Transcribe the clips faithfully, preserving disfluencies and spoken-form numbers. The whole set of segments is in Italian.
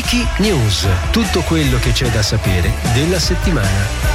Wiki News, tutto quello che c'è da sapere della settimana.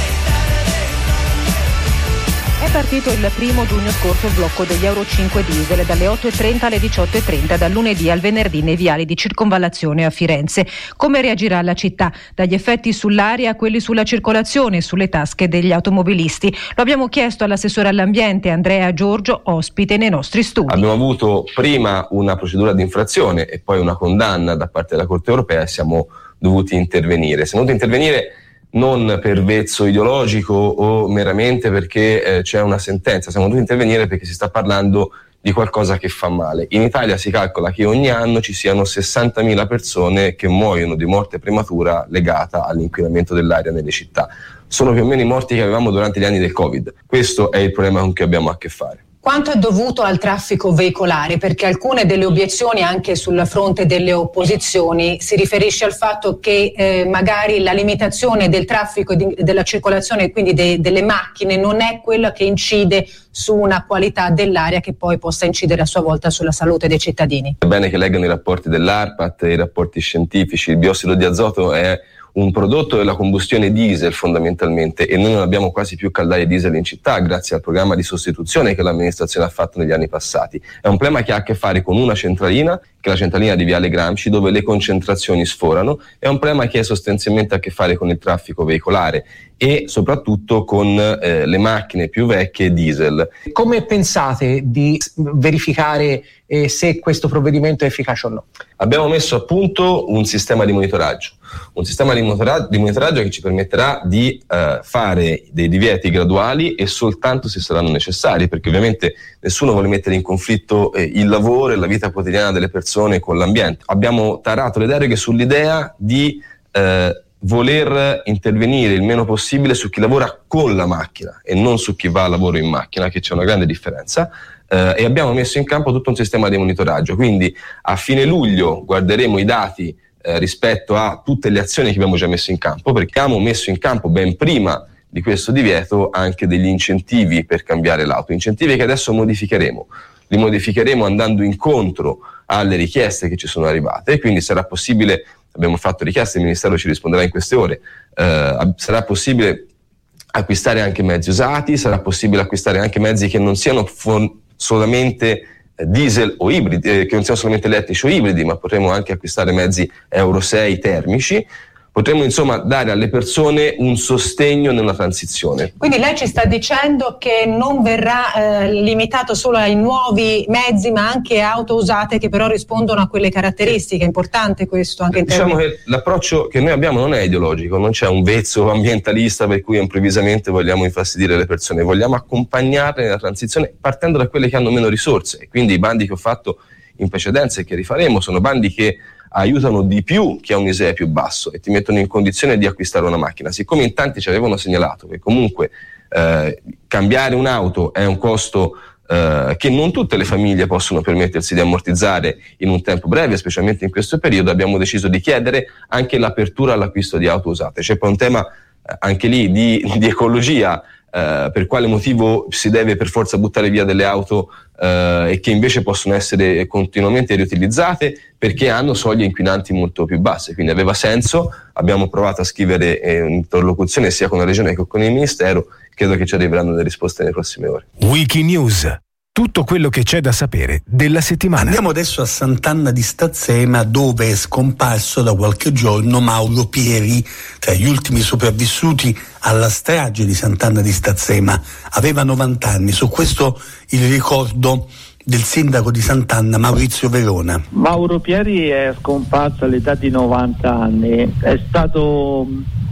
È partito il primo giugno scorso il blocco degli Euro cinque diesel dalle otto e trenta alle diciotto e trenta, dal lunedì al venerdì nei viali di circonvallazione a Firenze. Come reagirà la città? Dagli effetti sull'aria a quelli sulla circolazione e sulle tasche degli automobilisti. Lo abbiamo chiesto all'assessore all'ambiente Andrea Giorgio, ospite nei nostri studi. Abbiamo avuto prima una procedura di infrazione e poi una condanna da parte della Corte Europea e siamo dovuti intervenire. Siamo dovuti intervenire non per vezzo ideologico o meramente perché eh, c'è una sentenza, siamo dovuti intervenire perché si sta parlando di qualcosa che fa male. In Italia si calcola che ogni anno ci siano sessantamila persone che muoiono di morte prematura legata all'inquinamento dell'aria nelle città. Sono più o meno i morti che avevamo durante gli anni del Covid. Questo è il problema con cui abbiamo a che fare. Quanto è dovuto al traffico veicolare? Perché alcune delle obiezioni anche sul fronte delle opposizioni si riferisce al fatto che eh, magari la limitazione del traffico e di, della circolazione, quindi de, delle macchine, non è quella che incide su una qualità dell'aria che poi possa incidere a sua volta sulla salute dei cittadini. È bene che leggano i rapporti dell'ARPAT, i rapporti scientifici. Il biossido di azoto è un prodotto della combustione diesel fondamentalmente e noi non abbiamo quasi più caldaie diesel in città grazie al programma di sostituzione che l'amministrazione ha fatto negli anni passati. È un problema che ha a che fare con una centralina, che è la centralina di Viale Gramsci, dove le concentrazioni sforano. È un problema che ha sostanzialmente a che fare con il traffico veicolare e soprattutto con eh, le macchine più vecchie diesel. Come pensate di verificare eh, se questo provvedimento è efficace o no? Abbiamo messo a punto un sistema di monitoraggio, un sistema di monitoraggio, di monitoraggio che ci permetterà di eh, fare dei divieti graduali e soltanto se saranno necessari, perché ovviamente nessuno vuole mettere in conflitto eh, il lavoro e la vita quotidiana delle persone con l'ambiente. Abbiamo tarato le deroghe sull'idea di eh, voler intervenire il meno possibile su chi lavora con la macchina e non su chi va a lavoro in macchina, che c'è una grande differenza. Eh, e abbiamo messo in campo tutto un sistema di monitoraggio, quindi a fine luglio guarderemo i dati eh, rispetto a tutte le azioni che abbiamo già messo in campo, perché abbiamo messo in campo ben prima di questo divieto anche degli incentivi per cambiare l'auto, incentivi che adesso modificheremo, li modificheremo andando incontro alle richieste che ci sono arrivate e quindi sarà possibile, abbiamo fatto richieste, il Ministero ci risponderà in queste ore, eh, sarà possibile acquistare anche mezzi usati, sarà possibile acquistare anche mezzi che non siano fon- solamente diesel o ibridi, eh, che non siano solamente elettrici o ibridi, ma potremo anche acquistare mezzi Euro sei termici. Potremmo insomma dare alle persone un sostegno nella transizione. Quindi lei ci sta dicendo che non verrà eh, limitato solo ai nuovi mezzi, ma anche auto usate che però rispondono a quelle caratteristiche. È importante questo anche in termini... Diciamo che l'approccio che noi abbiamo non è ideologico, non c'è un vezzo ambientalista per cui improvvisamente vogliamo infastidire le persone, vogliamo accompagnarle nella transizione partendo da quelle che hanno meno risorse. Quindi i bandi che ho fatto in precedenza e che rifaremo sono bandi che aiutano di più chi ha un I S E E più basso e ti mettono in condizione di acquistare una macchina. Siccome in tanti ci avevano segnalato che comunque eh, cambiare un'auto è un costo eh, che non tutte le famiglie possono permettersi di ammortizzare in un tempo breve, specialmente in questo periodo, abbiamo deciso di chiedere anche l'apertura all'acquisto di auto usate. C'è poi un tema eh, anche lì di, di ecologia, Uh, per quale motivo si deve per forza buttare via delle auto uh, e che invece possono essere continuamente riutilizzate perché hanno soglie inquinanti molto più basse, quindi aveva senso. Abbiamo provato a scrivere eh, un'interlocuzione sia con la Regione che con il Ministero, credo che ci arriveranno delle risposte nelle prossime ore. Wiki News, tutto quello che c'è da sapere della settimana. Andiamo adesso a Sant'Anna di Stazzema, dove è scomparso da qualche giorno Mauro Pieri, tra gli ultimi sopravvissuti alla strage di Sant'Anna di Stazzema. Aveva novanta anni. Su questo il ricordo del sindaco di Sant'Anna, Maurizio Verona. Mauro Pieri è scomparso all'età di novanta anni. È stato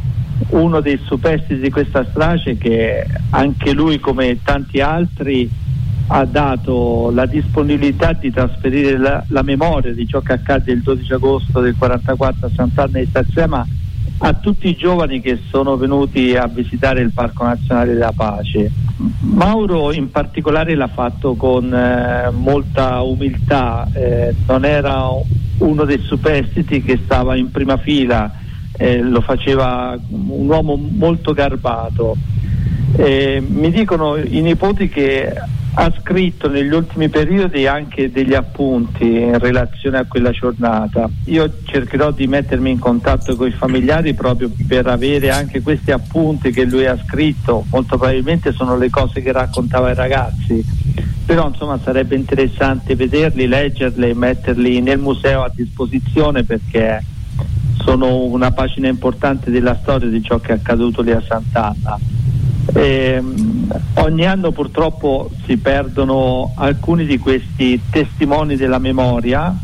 uno dei superstiti di questa strage che anche lui, come tanti altri, ha dato la disponibilità di trasferire la, la memoria di ciò che accadde il dodici agosto del quarantaquattro a Sant'Anna di Stazzema a tutti i giovani che sono venuti a visitare il Parco Nazionale della Pace. Mauro in particolare l'ha fatto con eh, molta umiltà, eh, non era uno dei superstiti che stava in prima fila, eh, lo faceva un uomo molto garbato. Eh, mi dicono i nipoti che ha scritto negli ultimi periodi anche degli appunti in relazione a quella giornata. Io cercherò di mettermi in contatto con i familiari proprio per avere anche questi appunti che lui ha scritto. Molto probabilmente sono le cose che raccontava ai ragazzi, però insomma sarebbe interessante vederli, leggerli e metterli nel museo a disposizione, perché sono una pagina importante della storia di ciò che è accaduto lì a Sant'Anna. Eh, ogni anno purtroppo si perdono alcuni di questi testimoni della memoria,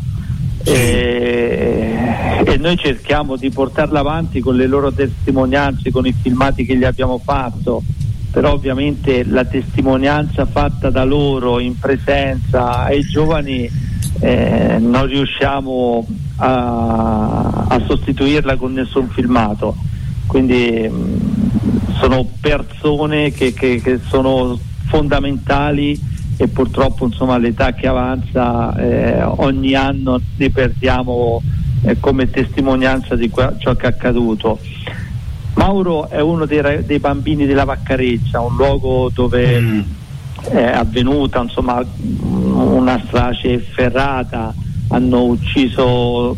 eh, e noi cerchiamo di portarla avanti con le loro testimonianze, con i filmati che gli abbiamo fatto, però ovviamente la testimonianza fatta da loro in presenza ai giovani eh, non riusciamo a, a sostituirla con nessun filmato, quindi mh, sono persone che, che, che sono fondamentali, e purtroppo insomma all'età che avanza eh, ogni anno ne perdiamo eh, come testimonianza di qua, ciò che è accaduto. Mauro è uno dei, dei bambini della Vaccareggia, un luogo dove mm. è avvenuta insomma una strage efferrata, hanno ucciso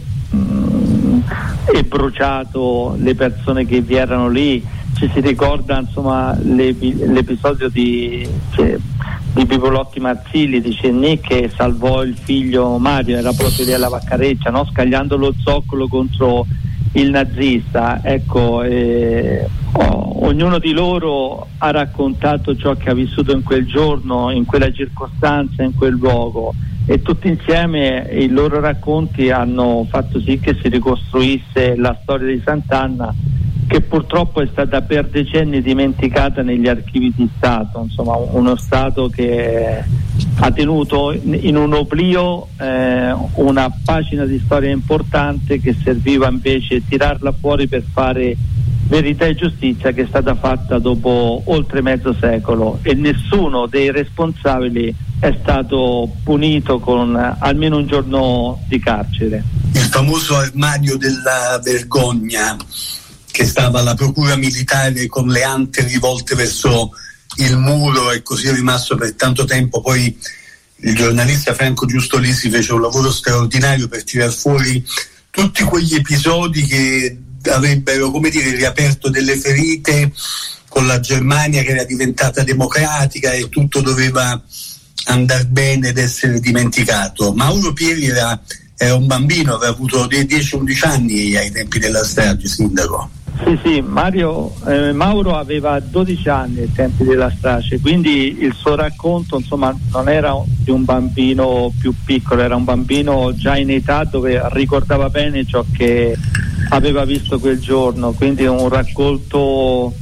mh, e bruciato le persone che vi erano lì. Ci si ricorda insomma l'epi- l'episodio di, cioè, di Pipolotti Marzilli, di Cennì, che salvò il figlio Mario, era proprio lì alla Vaccareggia, no? Scagliando lo zoccolo contro il nazista. Ecco, eh, oh, ognuno di loro ha raccontato ciò che ha vissuto in quel giorno, in quella circostanza, in quel luogo, e tutti insieme i loro racconti hanno fatto sì che si ricostruisse la storia di Sant'Anna, che purtroppo è stata per decenni dimenticata negli archivi di Stato, insomma uno Stato che ha tenuto in un oblio eh, una pagina di storia importante, che serviva invece tirarla fuori per fare verità e giustizia, che è stata fatta dopo oltre mezzo secolo, e nessuno dei responsabili è stato punito con almeno un giorno di carcere. Il famoso armadio della vergogna, che stava alla procura militare con le ante rivolte verso il muro, e così è rimasto per tanto tempo. Poi il giornalista Franco Giustolisi fece un lavoro straordinario per tirar fuori tutti quegli episodi che avrebbero, come dire, riaperto delle ferite con la Germania che era diventata democratica e tutto doveva andare bene ed essere dimenticato. Mauro Pieri era, era un bambino, aveva avuto dei dieci undici anni ai tempi della strage, sindaco. Sì, sì, Mario, eh, Mauro aveva dodici anni ai tempi della strage, quindi il suo racconto insomma non era di un bambino più piccolo, era un bambino già in età dove ricordava bene ciò che aveva visto quel giorno, quindi un racconto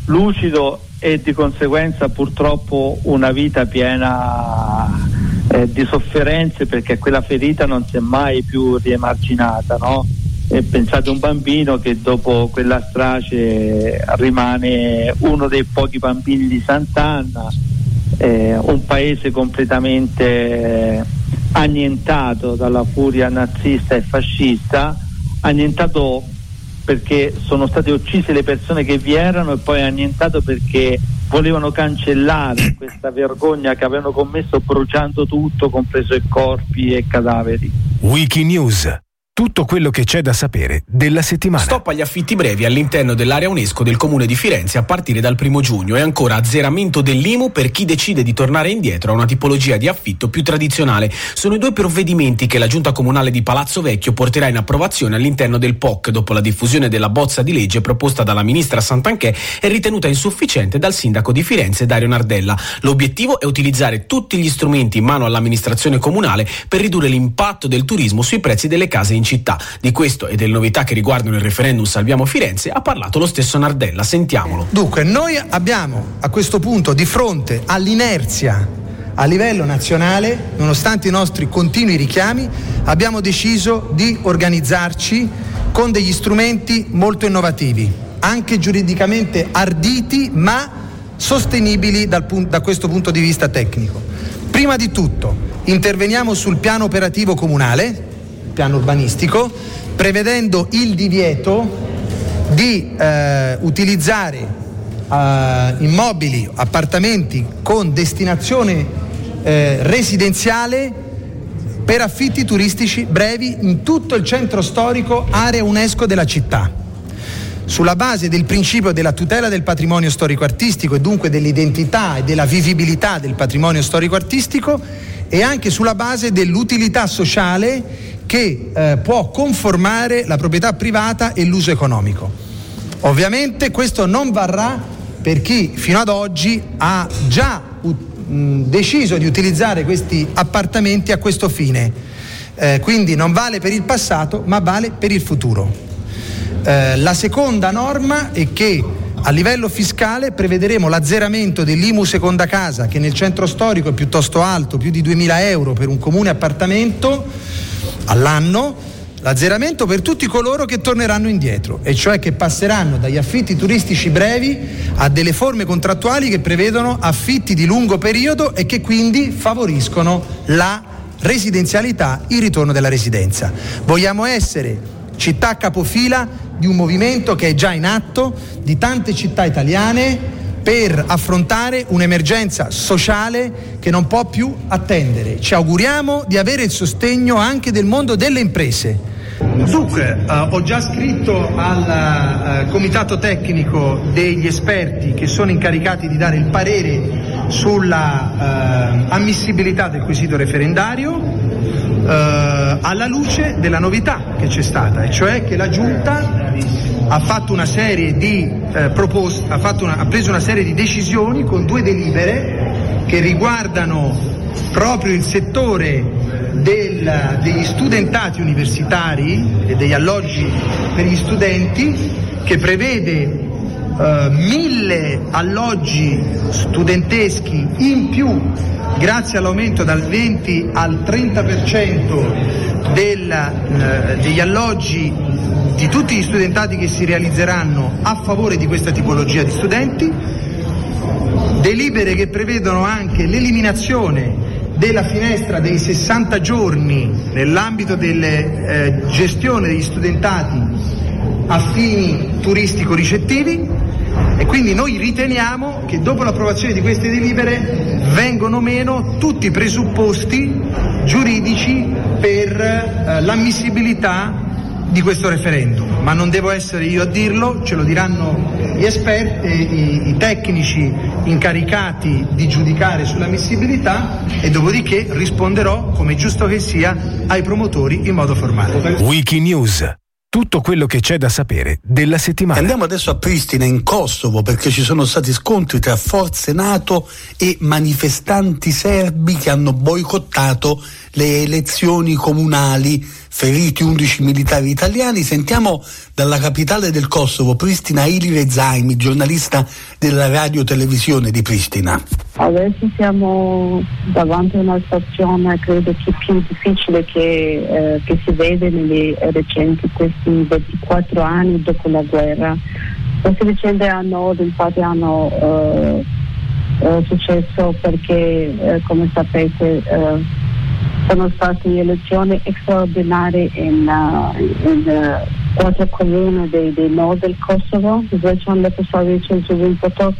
lucido e di conseguenza purtroppo una vita piena eh, di sofferenze, perché quella ferita non si è mai più riemarginata, no? E pensate a un bambino che dopo quella strage rimane uno dei pochi bambini di Sant'Anna, eh, un paese completamente annientato dalla furia nazista e fascista, annientato perché sono state uccise le persone che vi erano, e poi annientato perché volevano cancellare questa vergogna che avevano commesso bruciando tutto, compreso i corpi e cadaveri. Wikinews. Tutto quello che c'è da sapere della settimana. Stop agli affitti brevi all'interno dell'area UNESCO del Comune di Firenze a partire dal primo giugno, e ancora azzeramento dell'I M U per chi decide di tornare indietro a una tipologia di affitto più tradizionale. Sono i due provvedimenti che la Giunta Comunale di Palazzo Vecchio porterà in approvazione all'interno del P O C dopo la diffusione della bozza di legge proposta dalla ministra Santanchè e ritenuta insufficiente dal sindaco di Firenze Dario Nardella. L'obiettivo è utilizzare tutti gli strumenti in mano all'amministrazione comunale per ridurre l'impatto del turismo sui prezzi delle case in città. Di questo e delle novità che riguardano il referendum Salviamo Firenze ha parlato lo stesso Nardella. Sentiamolo. Dunque, noi abbiamo a questo punto di fronte all'inerzia a livello nazionale, nonostante i nostri continui richiami, abbiamo deciso di organizzarci con degli strumenti molto innovativi, anche giuridicamente arditi ma sostenibili dal pun- da questo punto di vista tecnico. Prima di tutto interveniamo sul piano operativo comunale, piano urbanistico, prevedendo il divieto di eh, utilizzare eh, immobili, appartamenti con destinazione eh, residenziale per affitti turistici brevi in tutto il centro storico, area UNESCO della città, sulla base del principio della tutela del patrimonio storico-artistico e dunque dell'identità e della vivibilità del patrimonio storico-artistico, e anche sulla base dell'utilità sociale che eh, può conformare la proprietà privata e l'uso economico. Ovviamente questo non varrà per chi fino ad oggi ha già uh, deciso di utilizzare questi appartamenti a questo fine, eh, quindi non vale per il passato ma vale per il futuro. Eh, la seconda norma è che a livello fiscale prevederemo l'azzeramento dell'I M U seconda casa, che nel centro storico è piuttosto alto, più di duemila euro per un comune appartamento all'anno, l'azzeramento per tutti coloro che torneranno indietro, e cioè che passeranno dagli affitti turistici brevi a delle forme contrattuali che prevedono affitti di lungo periodo e che quindi favoriscono la residenzialità, il ritorno della residenza. Vogliamo essere città capofila di un movimento che è già in atto di tante città italiane per affrontare un'emergenza sociale che non può più attendere. Ci auguriamo di avere il sostegno anche del mondo delle imprese. Dunque, uh, ho già scritto al uh, comitato tecnico degli esperti che sono incaricati di dare il parere sulla uh, ammissibilità del quesito referendario, uh, alla luce della novità che c'è stata, e cioè che la Giunta ha fatto una serie di eh, proposte, ha, fatto una, ha preso una serie di decisioni con due delibere che riguardano proprio il settore del, degli studentati universitari e degli alloggi per gli studenti, che prevede eh, mille alloggi studenteschi in più grazie all'aumento dal venti al trenta per cento del, eh, degli alloggi di tutti gli studentati che si realizzeranno a favore di questa tipologia di studenti, delibere che prevedono anche l'eliminazione della finestra dei sessanta giorni nell'ambito della eh, gestione degli studentati a fini turistico-ricettivi, e quindi noi riteniamo che dopo l'approvazione di queste delibere vengono meno tutti i presupposti giuridici per eh, l'ammissibilità di questo referendum, ma non devo essere io a dirlo, ce lo diranno gli esperti, i, i tecnici incaricati di giudicare sull'ammissibilità, e dopodiché risponderò, come è giusto che sia, ai promotori in modo formale. Wikinews. Tutto quello che c'è da sapere della settimana. Andiamo adesso a Pristina, in Kosovo, perché ci sono stati scontri tra forze NATO e manifestanti serbi che hanno boicottato le elezioni comunali, feriti undici militari italiani. Sentiamo dalla capitale del Kosovo, Pristina, Ilire Zaimi, giornalista della radio televisione di Pristina. Adesso siamo davanti a una situazione credo che più difficile che, eh, che si vede negli recenti questi ventiquattro anni dopo la guerra. Queste vicende a nord infatti hanno eh, eh, successo perché eh, come sapete eh, sono state elezioni straordinarie in, uh, in uh, quattro comuni dei, dei nord del Kosovo, Zvečan, Leposavice, Zubin Potok,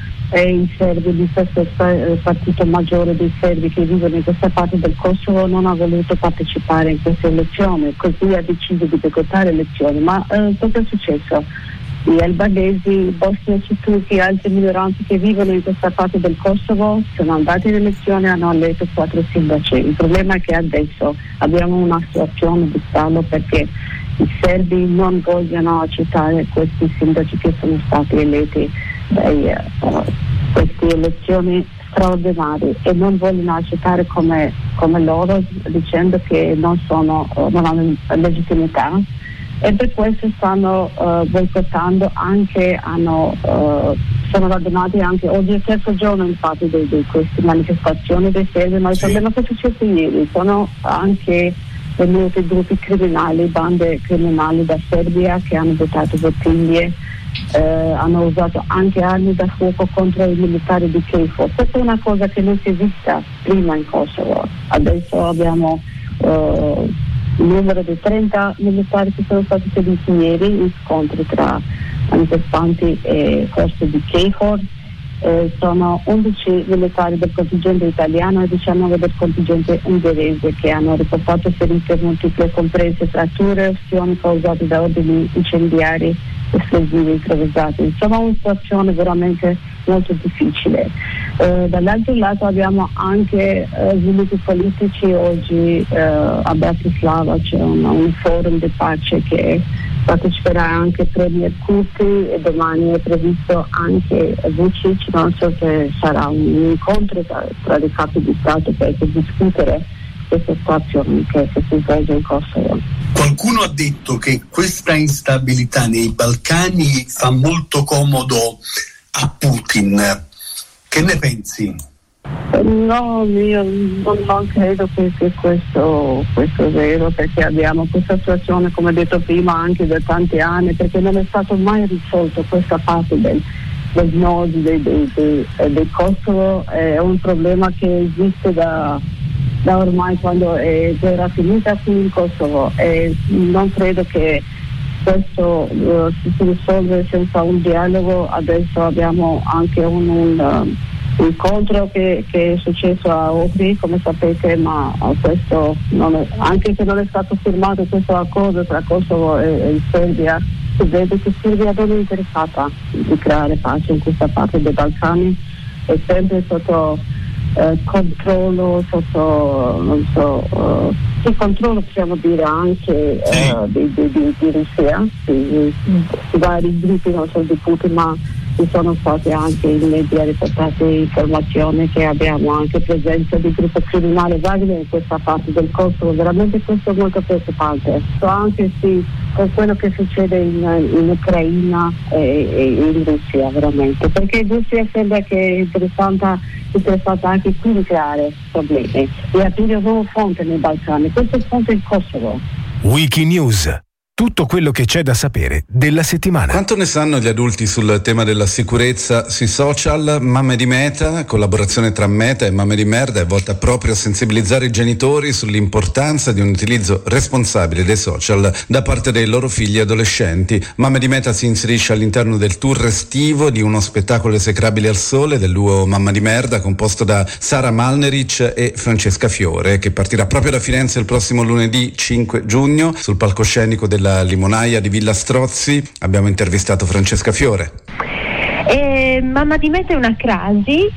e in Serbia di questo partito maggiore dei serbi che vivono in questa parte del Kosovo non ha voluto partecipare in queste elezioni, così ha deciso di boicottare le elezioni. Ma eh, cosa è successo? Gli albanesi, i bosniaci, turchi e altre minoranze che vivono in questa parte del Kosovo sono andati in elezione e hanno eletto quattro sindaci. Il problema è che adesso abbiamo una situazione di stallo perché i serbi non vogliono accettare questi sindaci che sono stati eletti dai uh, queste elezioni straordinarie e non vogliono accettare come, come loro, dicendo che non sono uh, non hanno legittimità, e per questo stanno uh, boicottando anche, hanno, uh, sono radunati anche oggi è il terzo giorno infatti di, di queste manifestazioni dei serbi, ma il problema che è successo ieri sono anche venuti gruppi criminali, bande criminali da Serbia che hanno buttato bottiglie, eh, hanno usato anche armi da fuoco contro i militari di K F O R. Questa è una cosa che non si è vista prima in Kosovo. Adesso abbiamo eh, il numero di trenta militari che sono stati feriti ieri in scontri tra manifestanti e forze di K F O R, eh, sono undici militari del contingente italiano e diciannove del contingente ungherese che hanno riportato ferite multiple comprese fratture e ustioni causate da ordini incendiari esplosivi improvvisati. Insomma, una situazione veramente molto difficile. Eh, dall'altro lato abbiamo anche eh, sviluppi politici. Oggi eh, a Bratislava c'è una, un forum di pace che parteciperà anche Premier Kurti e domani è previsto anche Vučić. Non so se sarà un incontro tra, tra i capi di Stato per, per discutere questa situazione che, che si svolge in Kosovo. Qualcuno ha detto che questa instabilità nei Balcani fa molto comodo a Putin. Che ne pensi? No, io non, non credo che, che questo, questo è vero, perché abbiamo questa situazione, come detto prima, anche da tanti anni, perché non è stato mai risolto questa parte del, del nord del, del, del, del Kosovo. È un problema che esiste da, da ormai quando è, era finita qui in Kosovo, e non credo che questo uh, si risolve senza un dialogo. Adesso abbiamo anche un, un uh, incontro che, che è successo a Ohrid, come sapete, ma questo non è, anche se non è stato firmato questo accordo tra Kosovo e, e Serbia, si vede che Serbia non è interessata di creare pace in questa parte dei Balcani, è sempre sotto eh, controllo, sotto non so, uh, sì, controllo possiamo dire anche uh, di, di, di, di Russia, di, di vari gruppi, non solo di Putin, ma ci sono state anche in media riportate informazioni che abbiamo anche presenza di gruppo criminale Wagner in questa parte del Kosovo. Veramente questo è molto preoccupante. So anche sì, con quello che succede in, in Ucraina e, e in Russia, veramente, perché in Russia sembra che è interessata, interessata anche qui di creare problemi e aprire un nuovo fronte nei Balcani. Questo è il fronte del Kosovo. Wikinews. Tutto quello che c'è da sapere della settimana. Quanto ne sanno gli adulti sul tema della sicurezza sui social? Mamme di Meta, collaborazione tra Meta e Mamme di Merda, è volta proprio a sensibilizzare i genitori sull'importanza di un utilizzo responsabile dei social da parte dei loro figli adolescenti. Mamme di Meta si inserisce all'interno del tour estivo di uno spettacolo esecrabile al sole del duo Mamma di Merda, composto da Sara Malnerich e Francesca Fiore, che partirà proprio da Firenze il prossimo lunedì cinque giugno sul palcoscenico del la Limonaia di Villa Strozzi. Abbiamo intervistato Francesca Fiore. Eh, Mamma di Meta è una crasi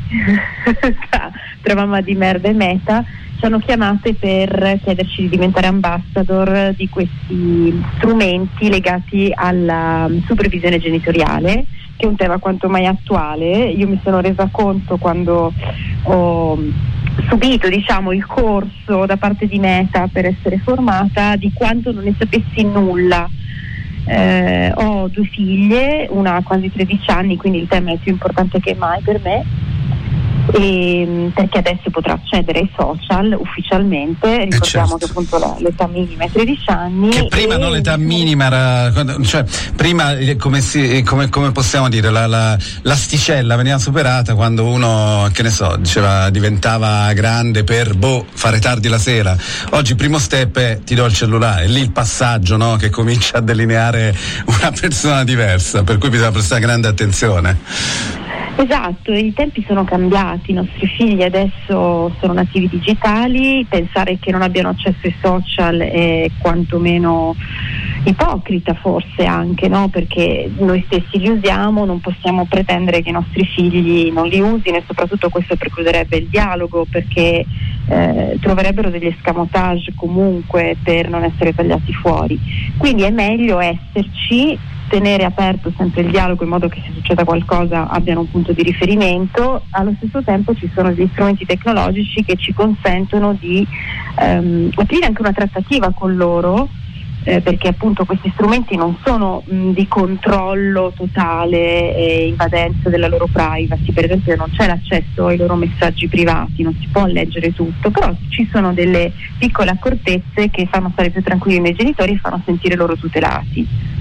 tra, tra Mamma di Merda e Meta. Ci hanno chiamate per chiederci di diventare ambassador di questi strumenti legati alla supervisione genitoriale, che è un tema quanto mai attuale. Io mi sono resa conto quando ho subito, diciamo, il corso da parte di Meta per essere formata di quanto non ne sapessi nulla. Eh, ho due figlie, una ha quasi tredici anni, quindi il tema è più importante che mai per me. E, perché adesso potrà accedere ai social ufficialmente, ricordiamo eh certo. che appunto la, l'età minima è tredici anni, che prima e... non l'età minima era, cioè prima come, si, come, come possiamo dire la, la, l'asticella veniva superata quando uno, che ne so, diceva diventava grande per boh fare tardi la sera. Oggi il primo step è ti do il cellulare, è lì il passaggio, no, che comincia a delineare una persona diversa, per cui bisogna prestare grande attenzione. Esatto, i tempi sono cambiati, i nostri figli adesso sono nativi digitali, pensare che non abbiano accesso ai social è quantomeno ipocrita forse anche, no? Perché noi stessi li usiamo, non possiamo pretendere che i nostri figli non li usino, e soprattutto questo precluderebbe il dialogo, perché eh, troverebbero degli escamotage comunque per non essere tagliati fuori. Quindi è meglio esserci, tenere aperto sempre il dialogo in modo che se succeda qualcosa abbiano un punto di riferimento. Allo stesso tempo ci sono degli strumenti tecnologici che ci consentono di ehm, aprire anche una trattativa con loro, eh, perché appunto questi strumenti non sono mh, di controllo totale e invadenza della loro privacy. Per esempio non c'è l'accesso ai loro messaggi privati, non si può leggere tutto, però ci sono delle piccole accortezze che fanno stare più tranquilli i miei genitori e fanno sentire loro tutelati.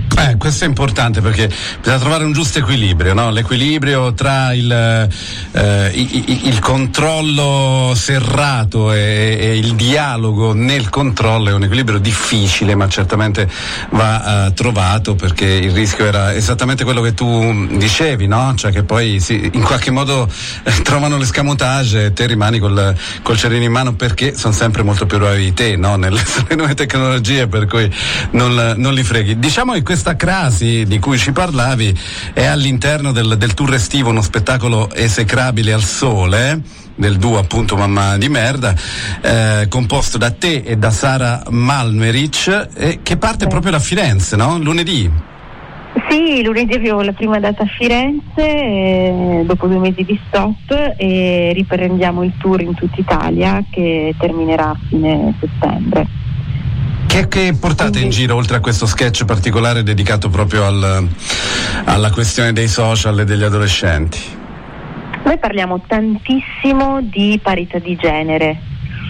Eh, questo è importante perché bisogna trovare un giusto equilibrio, no? L'equilibrio tra il, eh, il, il controllo serrato e, e il dialogo nel controllo è un equilibrio difficile, ma certamente va eh, trovato, perché il rischio era esattamente quello che tu dicevi, no? Cioè che poi si, in qualche modo eh, trovano l'escamotage e te rimani col, col cerino in mano, perché sono sempre molto più bravi di te, no? Nelle, nelle nuove tecnologie, per cui non, non li freghi. Diciamo che questa crasi di cui ci parlavi è all'interno del, del tour estivo, uno spettacolo esecrabile al sole del duo appunto Mamma di Merda, eh, composto da te e da Sara Malmerich, eh, che parte sì. proprio da Firenze, no? Lunedì. Sì, lunedì avevo la prima data a Firenze, eh, dopo due mesi di stop, e riprendiamo il tour in tutta Italia che terminerà a fine settembre. Che, che portate in giro, oltre a questo sketch particolare dedicato proprio al, alla questione dei social e degli adolescenti? Noi parliamo tantissimo di parità di genere,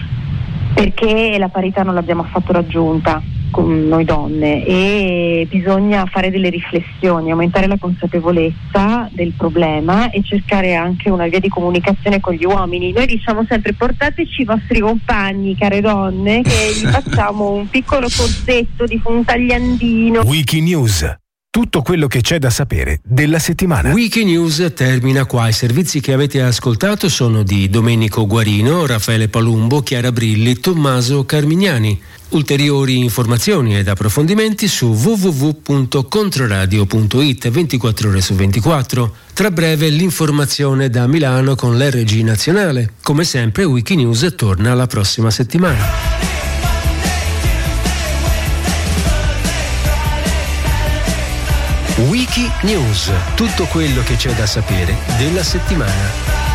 perché la parità non l'abbiamo affatto raggiunta con noi donne, e bisogna fare delle riflessioni, aumentare la consapevolezza del problema e cercare anche una via di comunicazione con gli uomini. Noi diciamo sempre: portateci i vostri compagni, care donne, che gli facciamo un piccolo corsetto di un tagliandino. Wikinews. Tutto quello che c'è da sapere della settimana. Wikinews termina qua. I servizi che avete ascoltato sono di Domenico Guarino, Raffaele Palumbo, Chiara Brilli, Tommaso Carmignani. Ulteriori informazioni ed approfondimenti su w w w punto controradio punto i t ventiquattro ore su ventiquattro. Tra breve l'informazione da Milano con l'R G nazionale. Come sempre Wikinews torna la prossima settimana. Wikinews, tutto quello che c'è da sapere della settimana.